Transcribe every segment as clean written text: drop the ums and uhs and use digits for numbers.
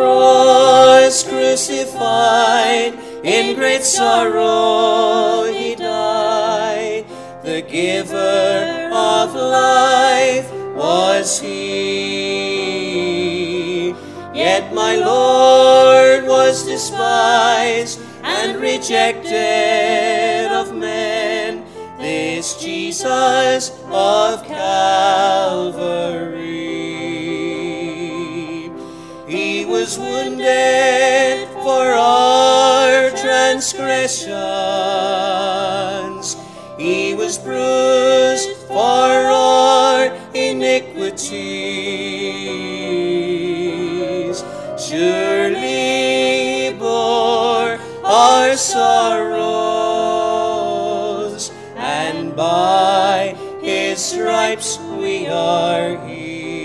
cross crucified, in great sorrow he died. The giver of life was he. Yet my Lord was despised and rejected of men, this Jesus of Calvary. He was wounded for our transgressions, he was bruised for our iniquities. Surely he bore our sorrows, and by his stripes we are healed.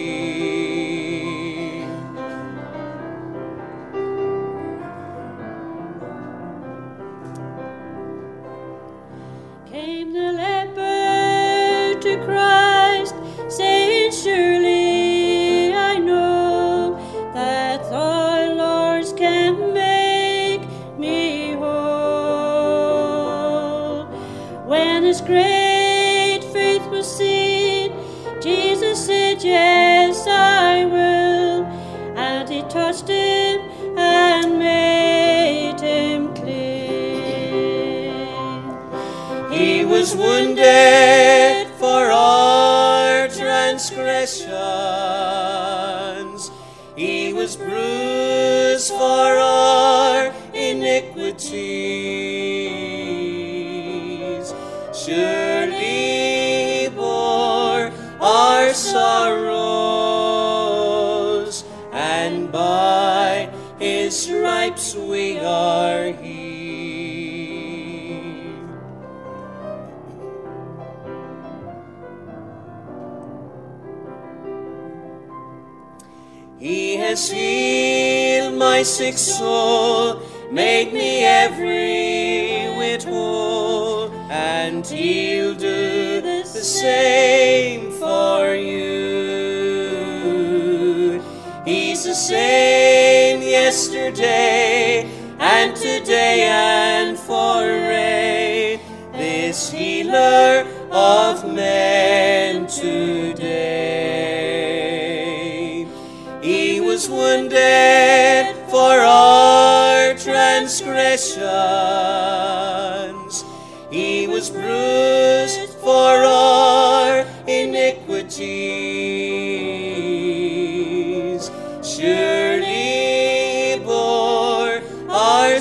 Came the leper to Christ, saying, surely I know that thy Lord can make me whole. When his great faith was seen, Jesus said, yes, I will. And he touched him and made him clean. He was wounded for our transgressions, he was bruised for our iniquities. Surely he bore our sorrows, and by his stripes we are healed. He has healed my sick soul, made me every whit whole, and he'll do the same for you. He's the same yesterday and today and forever, this healer of men today. He was wounded for our transgressions, he was bruised for our iniquities. Surely he bore our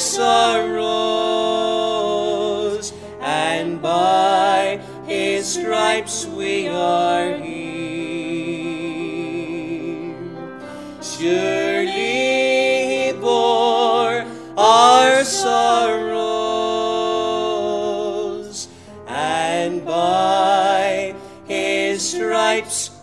sorrows, and by his stripes we are healed. Surely he bore our sorrows, and by his stripes